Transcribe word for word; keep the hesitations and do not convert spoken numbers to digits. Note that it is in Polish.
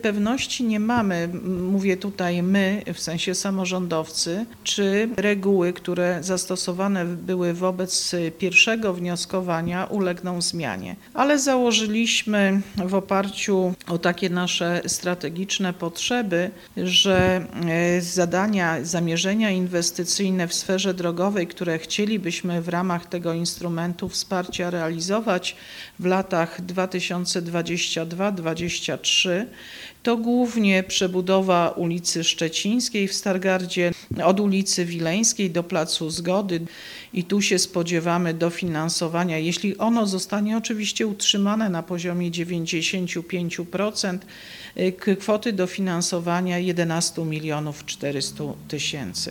Pewności nie mamy, mówię tutaj my, w sensie samorządowcy, czy reguły, które zastosowane były wobec pierwszego wnioskowania, ulegną zmianie. Ale założyliśmy w oparciu o takie nasze strategiczne potrzeby, że zadania, zamierzenia inwestycyjne w sferze drogowej, które chcielibyśmy w ramach tego instrumentu wsparcia realizować w latach dwa tysiące dwudziestym drugim do dwudziestego trzeciego, to głównie przebudowa ulicy Szczecińskiej w Stargardzie od ulicy Wileńskiej do Placu Zgody i tu się spodziewamy dofinansowania, jeśli ono zostanie oczywiście utrzymane na poziomie dziewięćdziesiąt pięć procent, kwoty dofinansowania jedenaście milionów czterysta tysięcy.